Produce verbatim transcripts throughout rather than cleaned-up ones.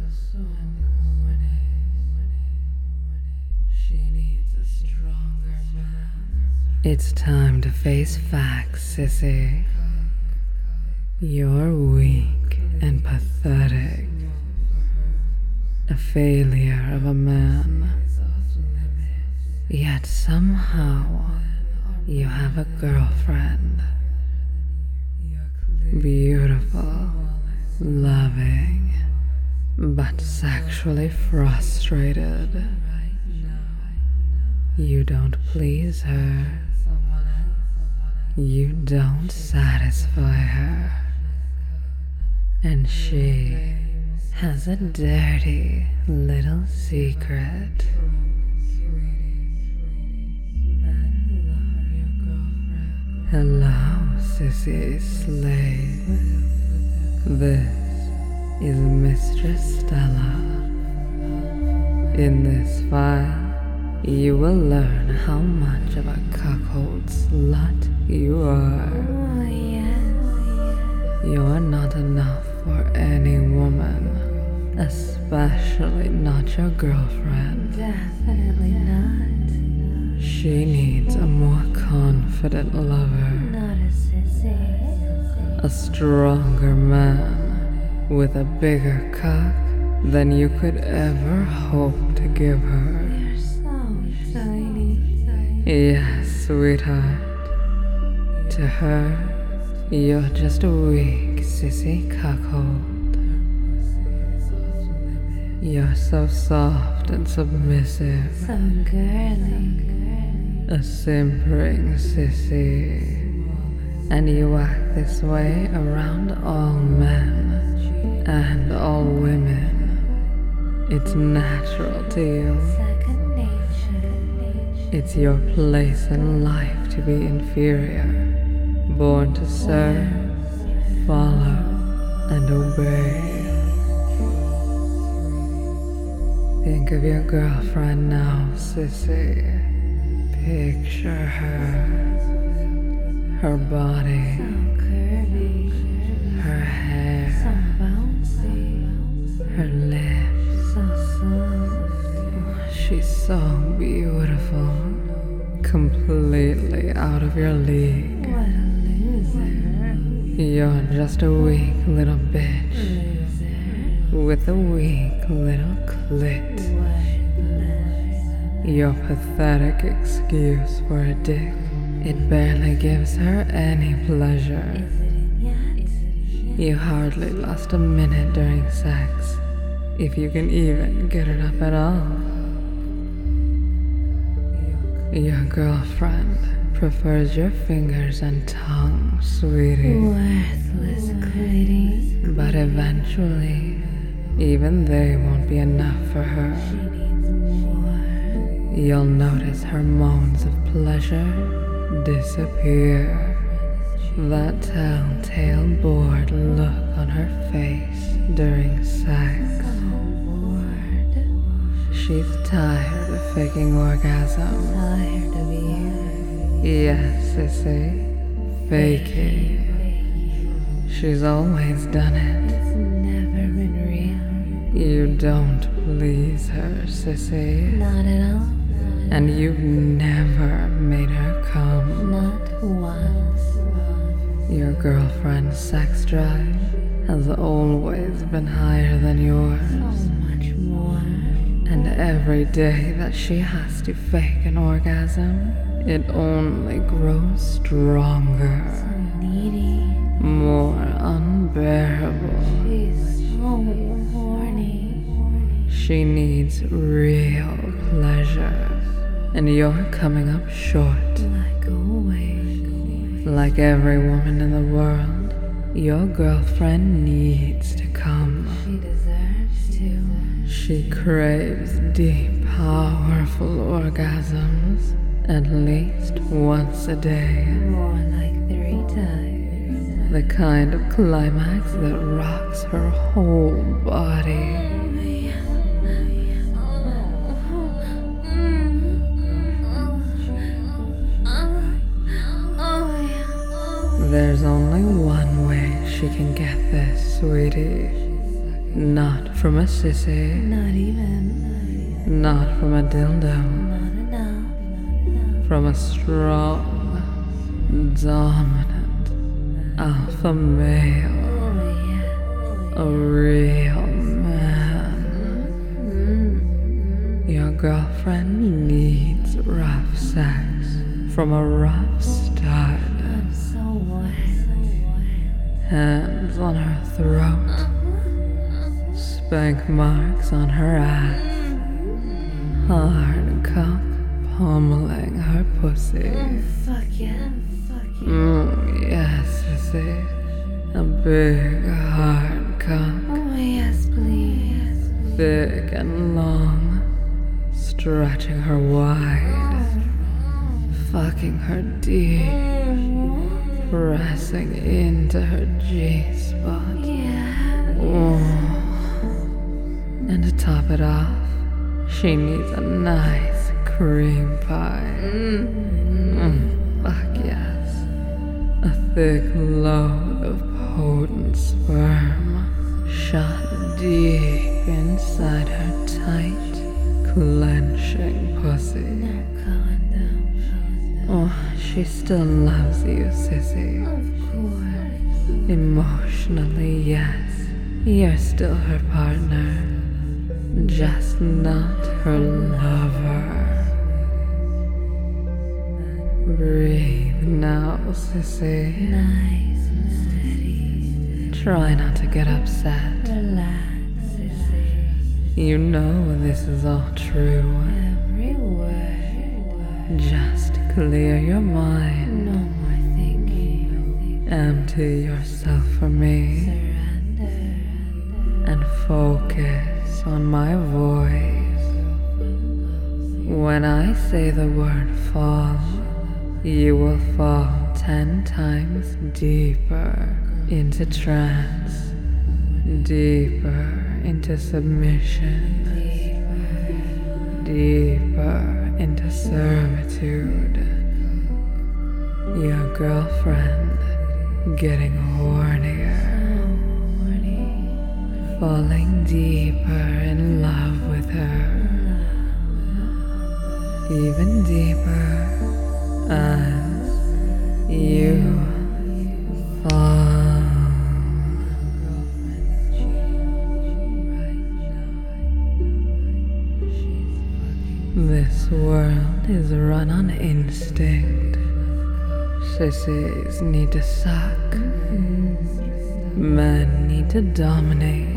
It's time to face facts, sissy. You're weak and pathetic. A failure of a man. Yet somehow you have a girlfriend. Beautiful, loving, but sexually frustrated. You don't please her. You don't satisfy her. And she has a dirty little secret. Hello, sissy slave. This is Mistress Stella. In this file, you will learn how much of a cuckold slut you are. Oh, yes. You're not enough for any woman, especially not your girlfriend. Definitely not. She needs a more confident lover, Not a sissy. a stronger man with a bigger cock than you could ever hope to give her. You're so tiny. Yes, sweetheart. To her, you're just a weak, sissy cuckold. You're so soft and submissive, So girly. a simpering sissy. And you act this way around all men and all women. It's natural to you. Second nature. It's your place in life to be inferior, born to serve, follow, and obey. Think of your girlfriend now, sissy. Picture her, her body, So curvy. her So hair, bouncy. her lips. So soft. She's so beautiful, completely out of your league. What a loser. You're just a weak little bitch Loser. with a weak little clit. Worthless. Your pathetic excuse for a dick, it barely gives her any pleasure. Is it in yet? You hardly last a minute during sex, if you can even get it up at all. Your girlfriend prefers your fingers and tongue, sweetie. Worthless clitty. But eventually, even they won't be enough for her. She needs more. You'll notice her moans of pleasure disappear. That telltale bored look on her face during sex. Bored. She's tired of faking orgasm. Tired of you. Yes, sissy, faking. She's always done it. It's never been real. You don't please her, sissy. Not at all. And you've never made her come. Not once. Your girlfriend's sex drive has always been higher than So yours. much more. And every day that she has to fake an orgasm, it only grows stronger, So needy. more unbearable. She's so horny. She needs real pleasure, and you're coming up short. Like always. Like every woman in the world, your girlfriend needs to come. She deserves to. She craves deep, powerful orgasms at least once a day. More like three times. The kind of climax that rocks her whole body. There's only one way she can get this, sweetie. Not from a sissy. Not even. Not from a dildo. Not enough. From a strong, dominant alpha male. Oh yeah. A real man. Mm. Your girlfriend needs rough sex from a rough stud. I'm so wet. Hands on her throat. Spank marks on her ass. Hard cock pummeling her pussy. Oh, fuck yeah. Fuck yeah. Mm, yes, sissy. A big hard cock. Oh yes, please. Thick and long. Stretching her wide. Fucking her deep. Pressing into her G-spot. Yeah. Oh. And to top it off, she needs a nice cream pie. Mm, fuck yes. A thick load of potent sperm shot deep inside her tight, clenching pussy. No condom. Oh, she still loves you, sissy. Of course. Emotionally, yes. You're still her partner, just not her lover. Breathe now, sissy. Nice and steady. Try not to get upset. Relax, sissy. You know this is all true. Every word. Just clear your mind. No more thinking. Empty yourself for me. Surrender. And focus on my voice. When I say the word fall, you will fall ten times deeper into trance, deeper into submission, deeper into servitude. Your girlfriend getting hornier. Falling deeper in love with her, even deeper as you fall. This world is run on instinct. Sissies need to suck. Men need to dominate.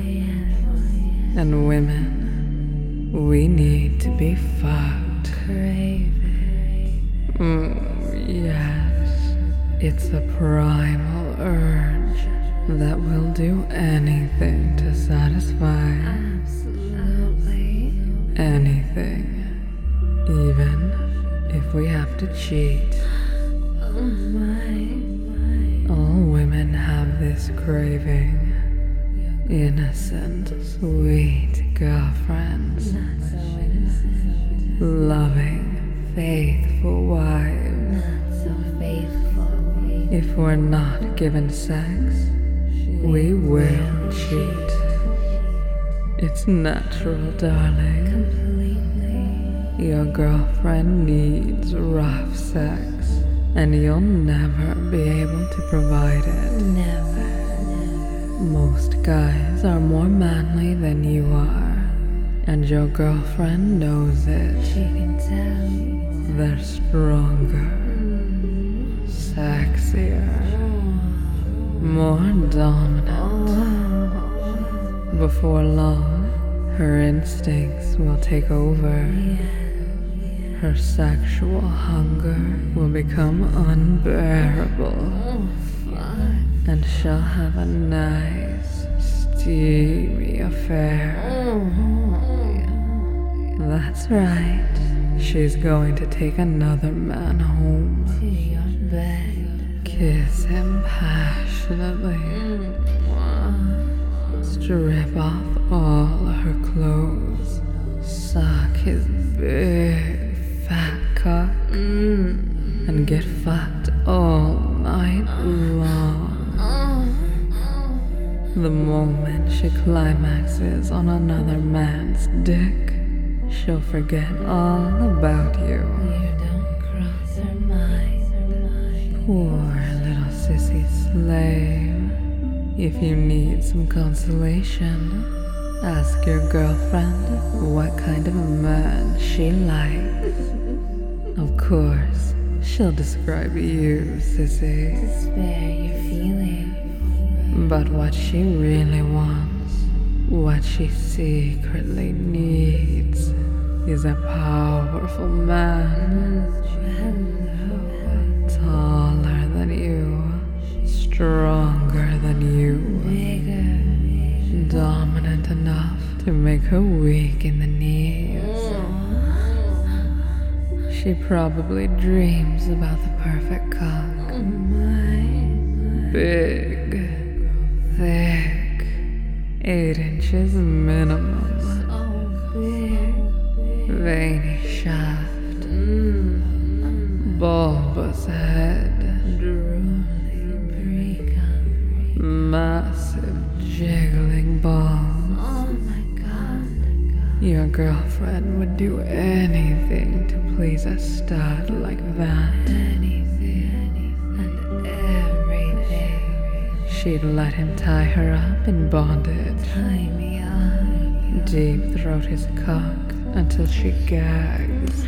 And women, we need to be fucked. Crave it. Mm, yes, it's a primal urge that will do anything to satisfy. Absolutely. Anything. Even if we have to cheat. Oh my, my. All women have this craving. Innocent, sweet girlfriends. Not so innocent. Loving, faithful wives. Not so faithful. If we're not given sex, we will cheat. It's natural, darling. Completely. Your girlfriend needs rough sex, and you'll never be able to provide it. Never. Most guys are more manly than you are, and your girlfriend knows it. She can tell. They're stronger, sexier, more dominant. Before long, her instincts will take over. Her sexual hunger will become unbearable. Oh, fuck. And she'll have a nice, steamy affair. That's right. She's going to take another man home. To your bed. Kiss him passionately. Strip off all her clothes. Suck his big, fat cock. And get fucked all night long. The moment she climaxes on another man's dick, she'll forget all about you. You don't cross her mind. Poor little sissy slave. If you need some consolation, ask your girlfriend what kind of a man she likes. Of course, she'll describe you, sissy. Spare your feelings. But what she really wants, what she secretly needs, is a powerful man. Taller than you, stronger than you, Bigger. dominant enough to make her weak in the knees. She probably dreams about the perfect cock. Big, thick, eight inches minimum, So big. veiny shaft, bulbous head, Drooling pre-cum. massive jiggling balls. Oh my god. Your girlfriend would do anything to please a stud like that. Anything and everything. She'd let him tie her up in bondage, Tie me up. deep throat his cock until she gags.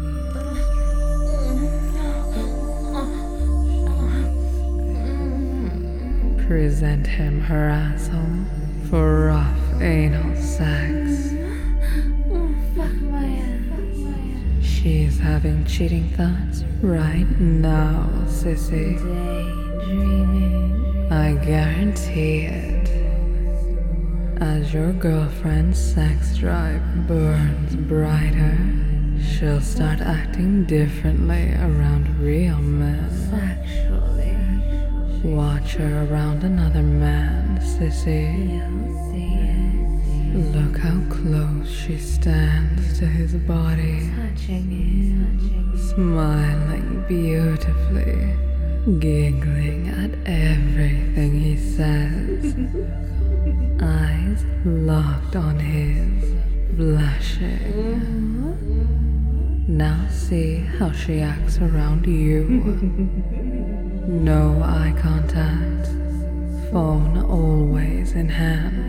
Present him her asshole for rough anal sex. Oh, fuck my ass. She's having cheating thoughts right now, sissy. Daydreaming. I guarantee it. As your girlfriend's sex drive burns brighter, she'll start acting differently around real men. Sexually. Watch her around another man, sissy. You'll see it. Look how close she stands to his body, Touching it. smiling beautifully, giggling at everything he says. Eyes locked on his, blushing. Now see how she acts around you. No eye contact, phone always in hand.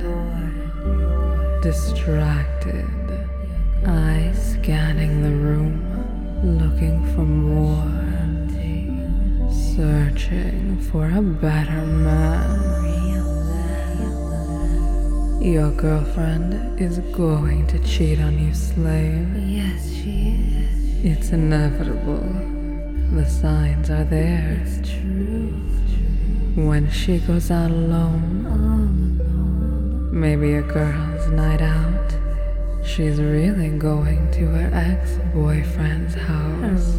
Distracted, eyes scanning the room, looking for more. Searching for a better man. Your girlfriend is going to cheat on you, slave. Yes, she is. It's inevitable. The signs are there. It's true. When she goes out alone, All alone. maybe a girl's night out, she's really going to her ex-boyfriend's house.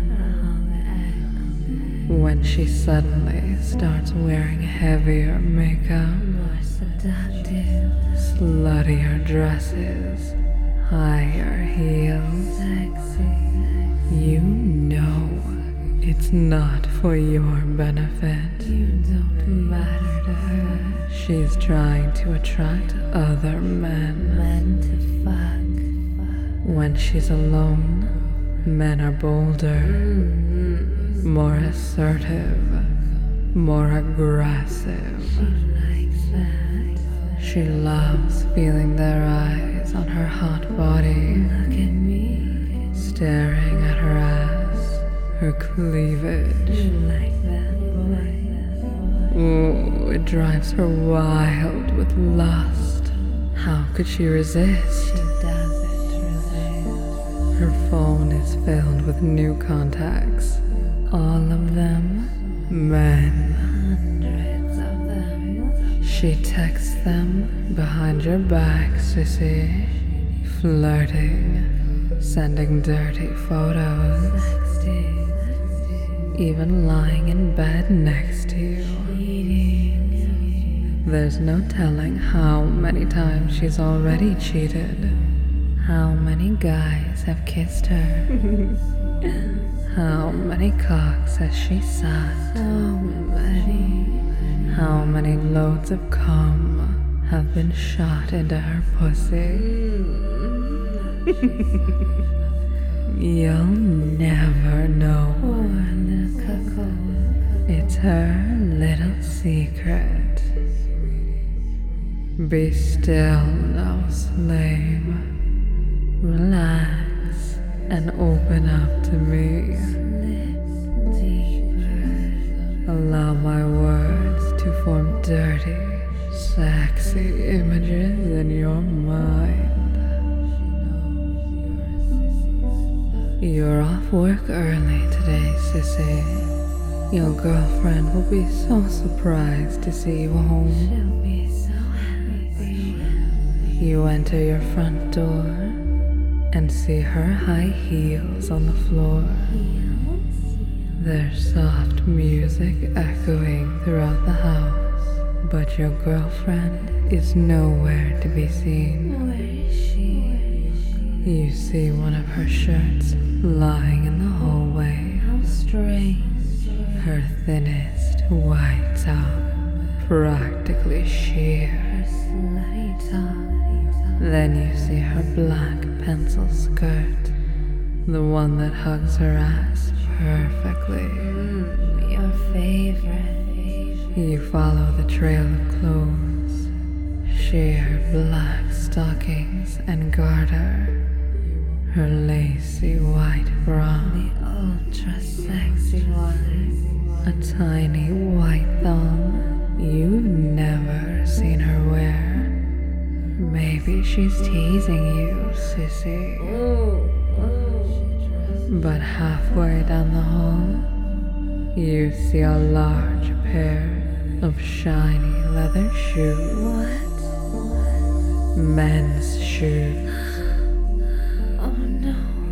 When she suddenly starts wearing heavier makeup, More seductive. sluttier dresses, higher heels, Sexy. you know it's not for your benefit. You don't matter to her. She's trying to attract other men. Meant to fuck. When she's alone, men are bolder, more assertive, more aggressive. Likes that. She loves feeling their eyes on her hot body, Look at me. staring at her ass, her cleavage. You like that, boy? Ooh, it drives her wild with lust. How could she resist? She doesn't resist. Her phone is filled with new contacts. All of them men. Hundreds of them. She texts them behind your back, sissy. Flirting, sending dirty photos, Sexy. even lying in bed next to you. Cheating. There's no telling how many times she's already cheated. How many guys have kissed her? How many cocks has she sucked? So many. How many loads of cum have been shot into her pussy? You'll never know. It's her little secret. Be still now, slave. Relax and open up to me. Allow my words to form dirty, sexy images in your mind. You're off work early today, sissy. Your girlfriend will be so surprised to see you home. She'll be so happy. You enter your front door and see her high heels on the floor. There's soft music echoing throughout the house, but your girlfriend is nowhere to be seen. Where is she? You see one of her shirts lying in the hallway. How strange. Her thinnest white top, practically sheer. Her slutty top. Then you see her black pencil skirt, the one that hugs her ass perfectly. Mm, your favorite. You follow the trail of clothes, sheer black stockings and garter, her lacy white bra, The ultra sexy one. a tiny white thong you've never seen her wear. Maybe she's teasing you, sissy. Ooh, ooh. But halfway down the hall, you see a large pair of shiny leather shoes. What? Men's shoes. Oh no.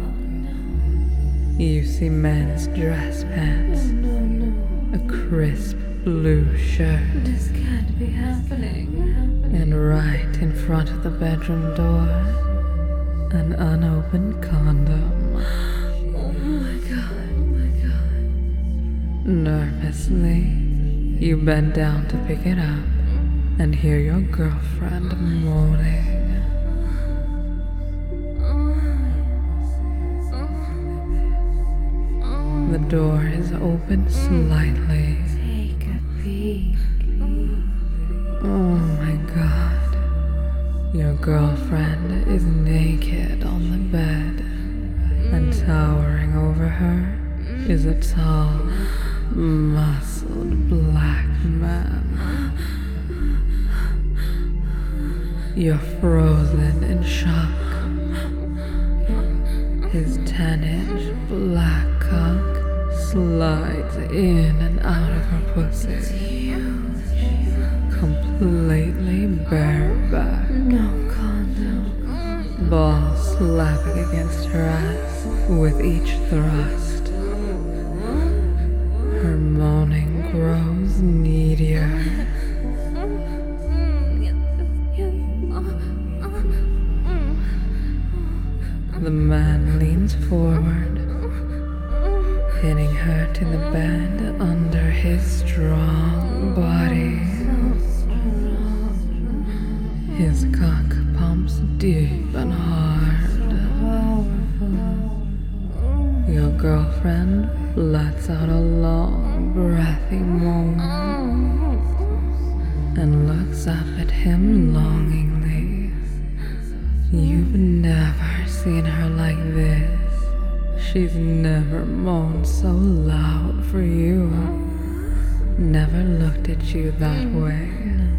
You see men's dress pants, No, no. a crisp blue shirt, This can't be happening. and right in front of the bedroom door, an unopened condom. Oh my god, my god. Nervously, you bend down to pick it up and hear your girlfriend moaning. The door is open slightly. Take a peek. Oh my god. Your girlfriend is naked on the bed, and towering over her is a tall, muscled black man. You're frozen in shock. His ten-inch black cock slides in and out of her pussy, completely bareback, No condom. balls slapping against her ass with each thrust. Her moaning grows needier. The man leans forward, pinning her to the bed under his strong body. His cock pumps deep and hard. Your girlfriend lets out a long, breathy moan and looks up at him longingly. You've never seen her like this. She's never moaned so loud for you. Never looked at you that way.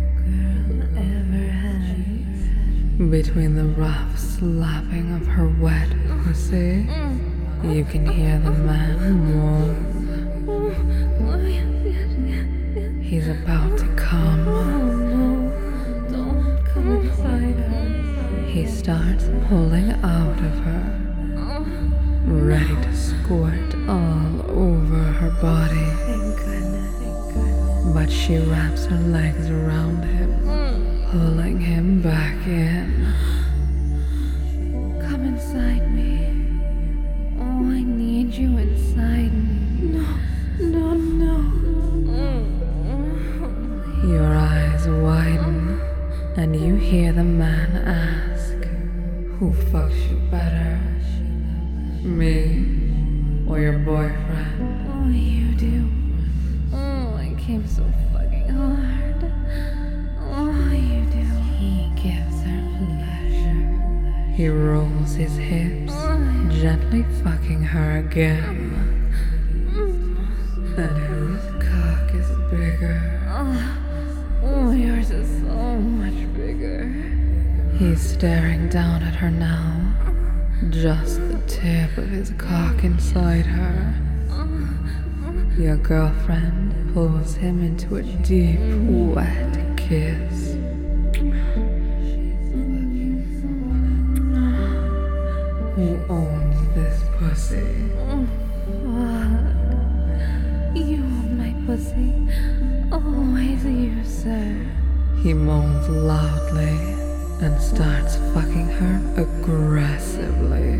Between the rough slapping of her wet pussy, you can hear the man moan. He's about to come. Don't come inside her. He starts pulling out of her, ready to squirt all over her body. Thank goodness. Thank goodness. But she wraps her legs around him, pulling him back in. Come inside me. Oh, I need you inside me. No, no, no. hear the man ask, who fucks you better? Me or your boyfriend? Oh, you do. Oh, I came so fucking hard. Oh, you do. He gives her pleasure. He rolls his hips, gently fucking her again. And whose cock is bigger? Oh, oh, yours is so much bigger. He's staring down at her now, just the tip of his cock inside her. Your girlfriend pulls him into a deep, wet kiss. Who owns this pussy? Fuck. You own my pussy. Always you, sir. He moans loudly and starts fucking her aggressively,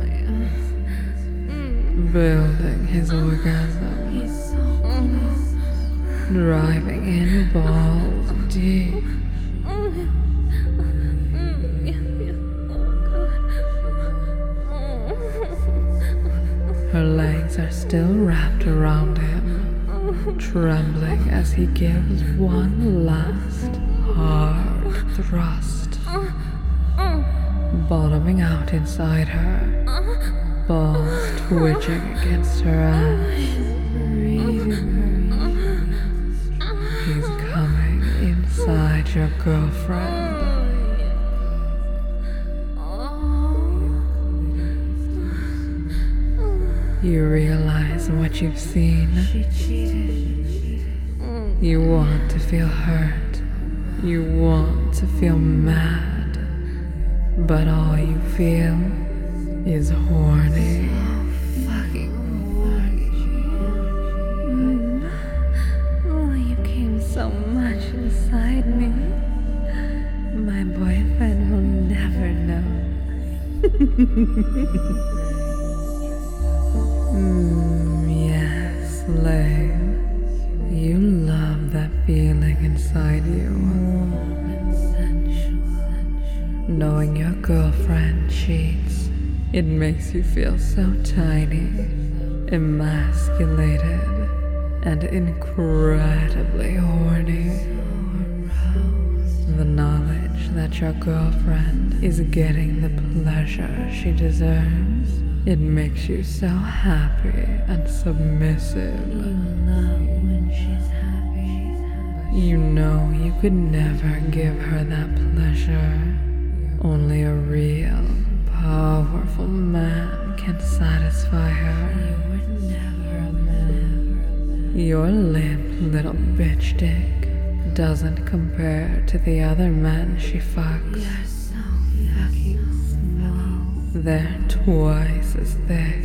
building his orgasm, He's so close. driving in balls deep. Oh, God. Her legs are still wrapped around him, trembling as he gives one last hard thrust, bottoming out inside her, balls twitching against her ass. He's coming inside your girlfriend. You realize what you've seen. She cheated. You want to feel hurt. You want to feel mad. But all you feel is horny. Fucking horny. Mm. Oh, you came so much inside me. My boyfriend will never know. Mm, yes, slave. You love that feeling inside you. Warm and sensual. Knowing your girlfriend cheats, it makes you feel so tiny, emasculated, and incredibly horny. The knowledge that your girlfriend is getting the pleasure she deserves, it makes you so happy and submissive. You love when she's happy. You know you could never give her that pleasure. Only a real, powerful man can satisfy her. You were never a man. Your limp little bitch dick doesn't compare to the other men she fucks. You're so fucking small. They're twice as thick,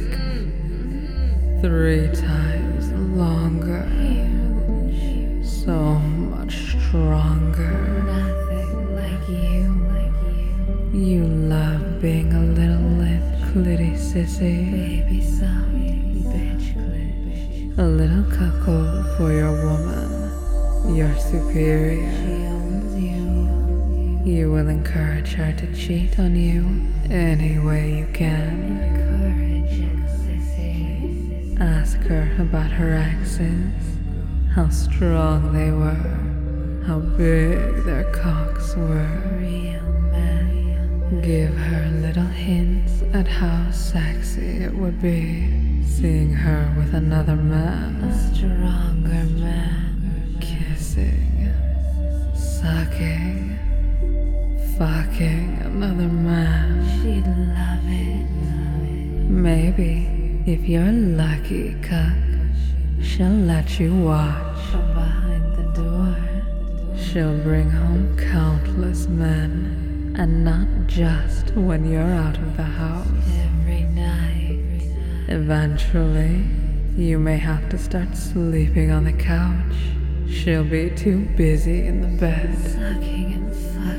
three times longer, Huge. so much stronger. Nothing like you. Like you. You love being a little limp clitty sissy, Baby soft bitch clit. a little cuckold for your woman, your superior. She owns you. You will encourage her to cheat on you any way you can. Courage, sissy. Ask her about her exes, how strong they were, how big their cocks were. Real man. Give her little hints at how sexy it would be seeing her with another man, A stronger man. kissing, sucking, fucking another man. She'd love it. Maybe, if you're lucky, cuck, she'll let you watch. From behind the door. She'll bring home countless men, and not just when you're out of the house. Every night. Eventually, you may have to start sleeping on the couch. She'll be too busy in the bed. Sucking and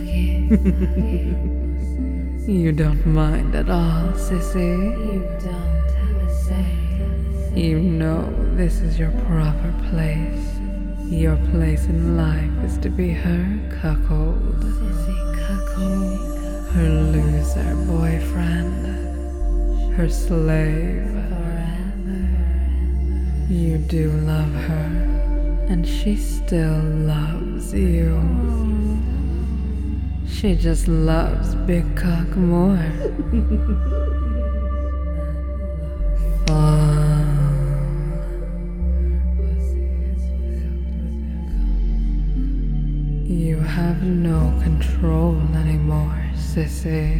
fucking. You don't mind at all, sissy. You don't have a say. You know this is your proper place. Your place in life is to be her cuckold. Sissy her loser boyfriend, her slave. You do love her, and she still loves you. She just loves big cock more. You have no control anymore, sissy.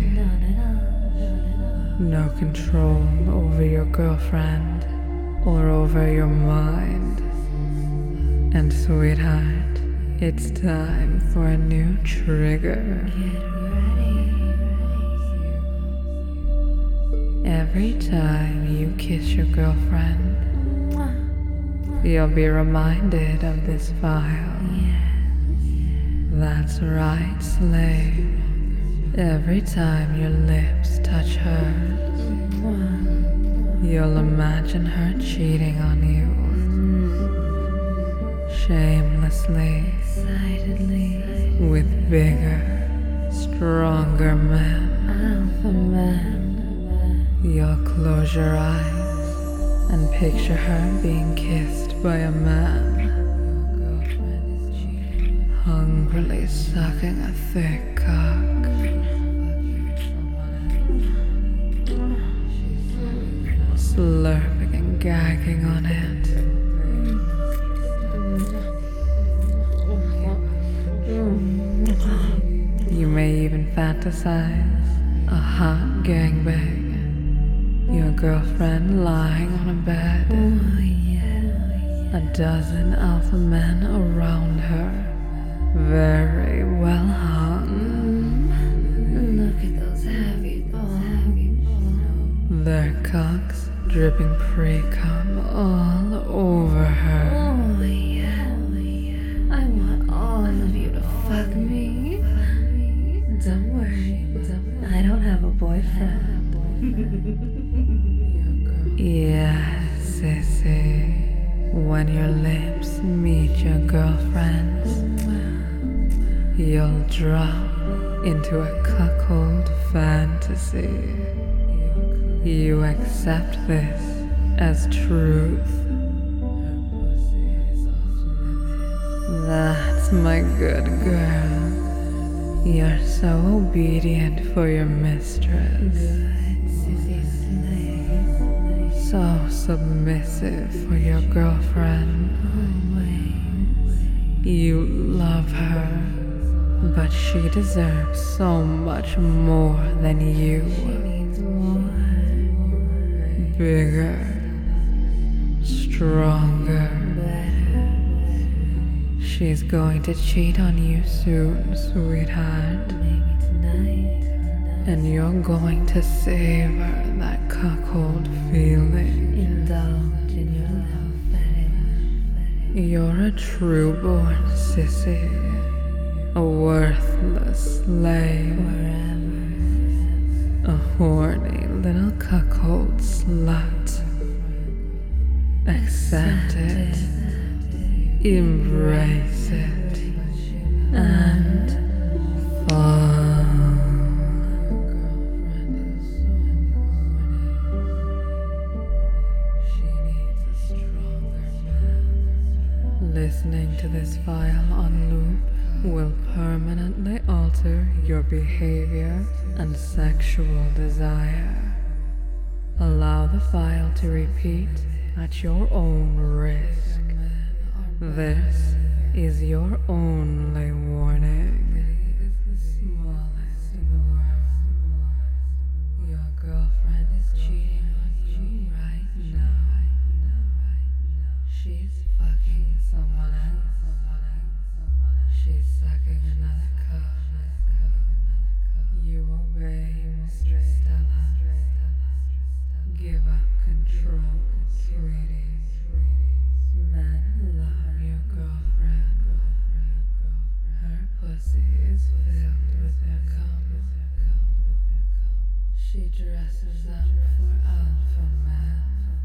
No control over your girlfriend or over your mind. And sweetheart, it's time for a new trigger. Every time you kiss your girlfriend, you'll be reminded of this file. That's right, slave. Every time your lips touch hers, you'll imagine her cheating on you. Shamelessly, with bigger, stronger men. Alpha men. You'll close your eyes and picture her being kissed by a man, hungrily sucking a thick cock, slurping and gagging on it. You may even fantasize a hot gangbang, your girlfriend lying on a bed, a dozen alpha men around her, very well hung. Look at those heavy balls. Their cocks dripping pre-cum all over her. Oh yeah, I want all of you to fuck me. Don't worry, I don't have a boyfriend. Yes, sissy. When your lips meet your girlfriend's, you'll drop into a cuckold fantasy. You accept this as truth. That's my good girl. You're so obedient for your mistress. So submissive for your girlfriend. You love her, but she deserves so much more than you. Bigger, stronger. She's going to cheat on you soon, sweetheart. And you're going to savor that cuckold feeling. Indulge in your love fetish. You're a true-born sissy, a worthless slave, a horny little cuckold slut. Accept it, embrace it, and fall. Listening to this file on loop will permanently alter your behavior and sexual desire. Allow the file to repeat at your own risk. This is your only warning. Your girlfriend is cheating on you right now. She's fucking someone else. She's sucking another cock. You obey Mistress Stella. Give up control, sweetie. Men love your girlfriend. Her pussy is filled with their cum. She dresses up for alpha men.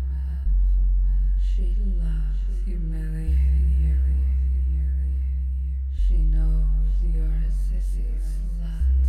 She loves humiliating you. She knows you're a sissy slut.